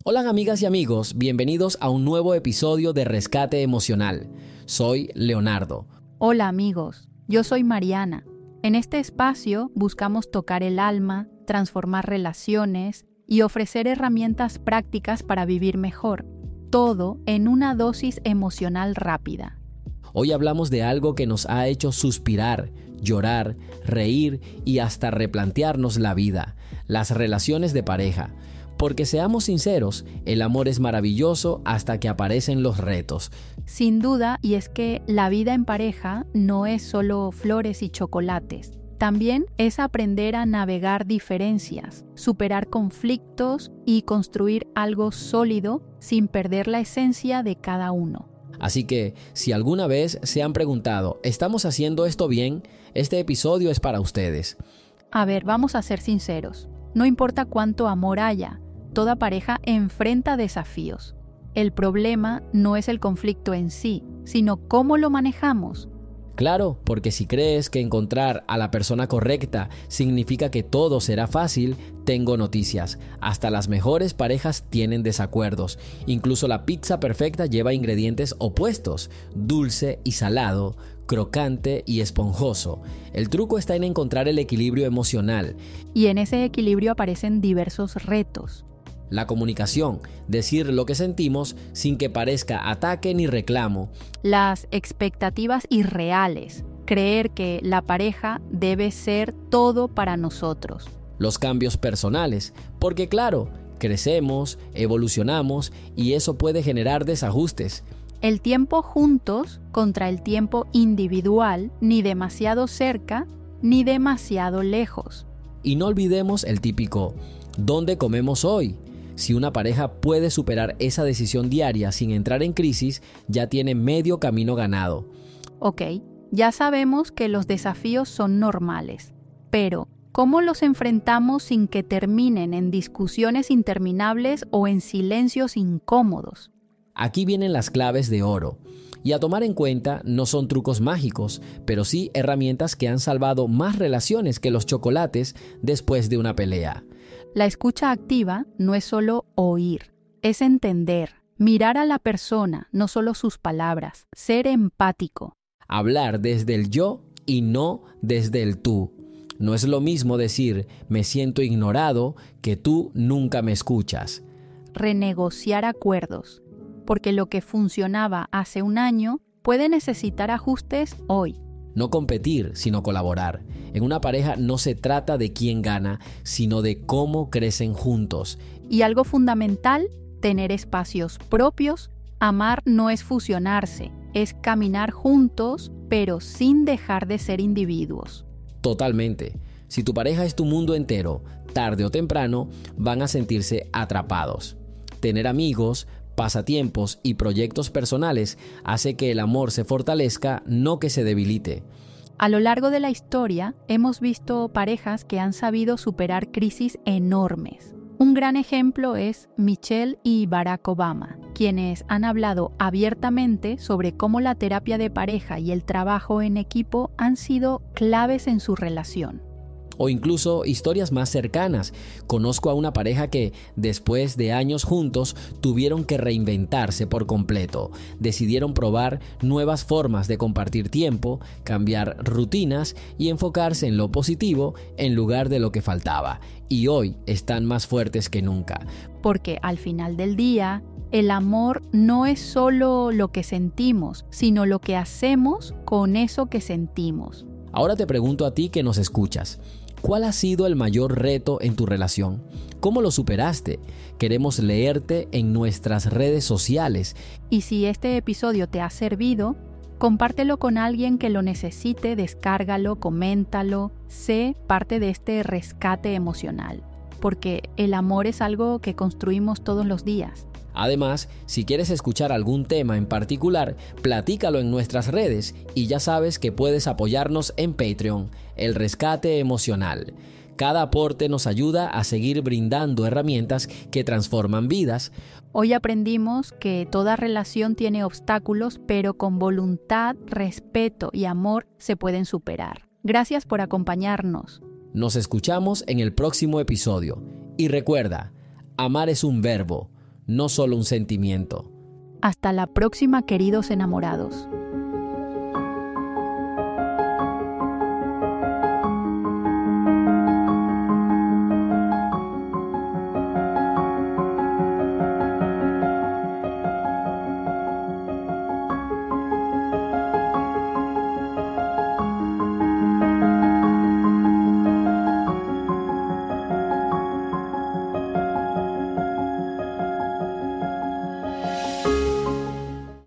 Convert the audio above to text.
Hola amigas y amigos, bienvenidos a un nuevo episodio de Rescate Emocional. Soy Leonardo. Hola amigos, yo soy Mariana. En este espacio buscamos tocar el alma, transformar relaciones y ofrecer herramientas prácticas para vivir mejor, todo en una dosis emocional rápida. Hoy hablamos de algo que nos ha hecho suspirar, llorar, reír y hasta replantearnos la vida, las relaciones de pareja. Porque seamos sinceros, el amor es maravilloso hasta que aparecen los retos. Sin duda, y es que la vida en pareja no es solo flores y chocolates. También es aprender a navegar diferencias, superar conflictos y construir algo sólido sin perder la esencia de cada uno. Así que, si alguna vez se han preguntado, ¿estamos haciendo esto bien? Este episodio es para ustedes. A ver, vamos a ser sinceros. No importa cuánto amor haya, toda pareja enfrenta desafíos. El problema no es el conflicto en sí, sino cómo lo manejamos. Claro, porque si crees que encontrar a la persona correcta significa que todo será fácil, tengo noticias. Hasta las mejores parejas tienen desacuerdos. Incluso la pizza perfecta lleva ingredientes opuestos, dulce y salado, crocante y esponjoso. El truco está en encontrar el equilibrio emocional. Y en ese equilibrio aparecen diversos retos. La comunicación, decir lo que sentimos sin que parezca ataque ni reclamo. Las expectativas irreales, creer que la pareja debe ser todo para nosotros. Los cambios personales, porque claro, crecemos, evolucionamos y eso puede generar desajustes. El tiempo juntos contra el tiempo individual, ni demasiado cerca ni demasiado lejos. Y no olvidemos el típico, ¿dónde comemos hoy? Si una pareja puede superar esa decisión diaria sin entrar en crisis, ya tiene medio camino ganado. Ok, ya sabemos que los desafíos son normales, pero ¿cómo los enfrentamos sin que terminen en discusiones interminables o en silencios incómodos? Aquí vienen las claves de oro. Y a tomar en cuenta, no son trucos mágicos, pero sí herramientas que han salvado más relaciones que los chocolates después de una pelea. La escucha activa no es solo oír, es entender, mirar a la persona, no solo sus palabras, ser empático. Hablar desde el yo y no desde el tú. No es lo mismo decir me siento ignorado que tú nunca me escuchas. Renegociar acuerdos, porque lo que funcionaba hace un año puede necesitar ajustes hoy. No competir, sino colaborar. En una pareja no se trata de quién gana, sino de cómo crecen juntos. Y algo fundamental, tener espacios propios. Amar no es fusionarse, es caminar juntos, pero sin dejar de ser individuos. Totalmente. Si tu pareja es tu mundo entero, tarde o temprano van a sentirse atrapados. Tener amigos, pasatiempos y proyectos personales hace que el amor se fortalezca, no que se debilite. A lo largo de la historia hemos visto parejas que han sabido superar crisis enormes. Un gran ejemplo es Michelle y Barack Obama, quienes han hablado abiertamente sobre cómo la terapia de pareja y el trabajo en equipo han sido claves en su relación. O incluso historias más cercanas. Conozco a una pareja que, después de años juntos, tuvieron que reinventarse por completo. Decidieron probar nuevas formas de compartir tiempo, cambiar rutinas y enfocarse en lo positivo en lugar de lo que faltaba. Y hoy están más fuertes que nunca. Porque al final del día, el amor no es solo lo que sentimos, sino lo que hacemos con eso que sentimos. Ahora te pregunto a ti que nos escuchas. ¿Cuál ha sido el mayor reto en tu relación? ¿Cómo lo superaste? Queremos leerte en nuestras redes sociales. Y si este episodio te ha servido, compártelo con alguien que lo necesite, descárgalo, coméntalo. Sé parte de este rescate emocional, porque el amor es algo que construimos todos los días. Además, si quieres escuchar algún tema en particular, platícalo en nuestras redes y ya sabes que puedes apoyarnos en Patreon, El Rescate Emocional. Cada aporte nos ayuda a seguir brindando herramientas que transforman vidas. Hoy aprendimos que toda relación tiene obstáculos, pero con voluntad, respeto y amor se pueden superar. Gracias por acompañarnos. Nos escuchamos en el próximo episodio. Y recuerda, amar es un verbo, no solo un sentimiento. Hasta la próxima, queridos enamorados.